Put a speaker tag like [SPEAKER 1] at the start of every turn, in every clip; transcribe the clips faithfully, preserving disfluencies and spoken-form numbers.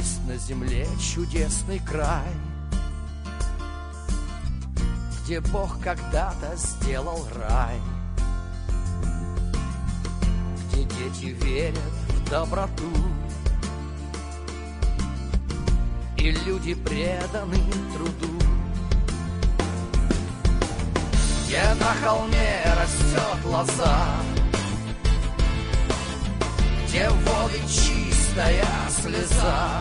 [SPEAKER 1] Есть на земле чудесный край, где Бог когда-то сделал рай, где дети верят в доброту, и люди преданы труду, где на холме растет лоза, где в воды чистая слеза,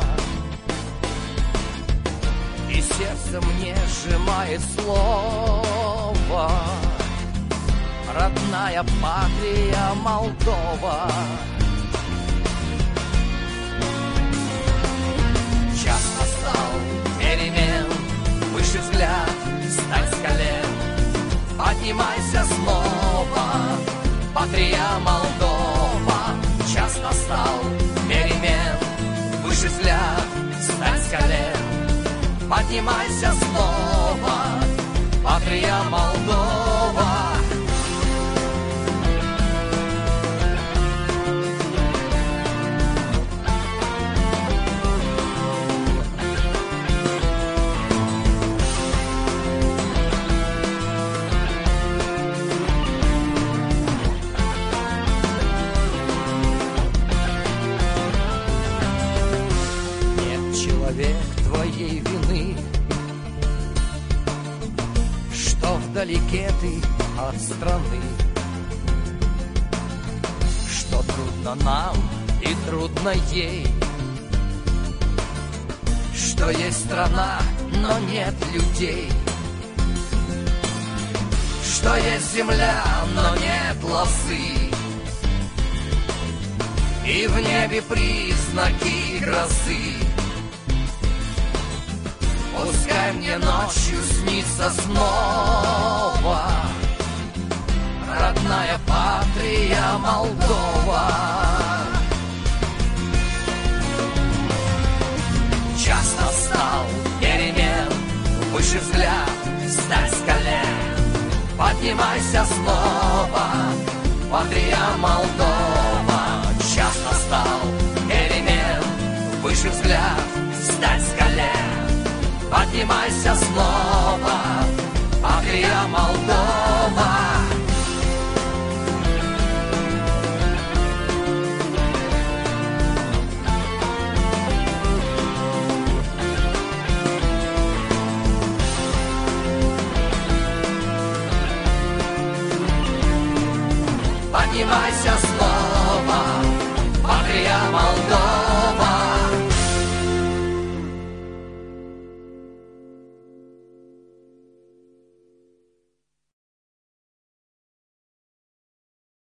[SPEAKER 1] и сердце мне сжимает слово: родная патрия Молдова. Час настал перемен, выше взгляд, встань с колен, поднимайся снова, патрия Молдова. Час настал перемен, выше взгляд, встань с колен, поднимайся снова, патрия Молдова. Твоей вины, что вдалеке ты от страны, что трудно нам и трудно ей, что есть страна, но нет людей, что есть земля, но нет лозы, и в небе признаки грозы. Пускай мне ночью снится снова родная патрия Молдова. Час настал перемен, выше взгляд, встань с колен, поднимайся снова, патрия Молдова. Час настал перемен, выше взгляд, встань с колен, поднимайся снова, патрия Молдова.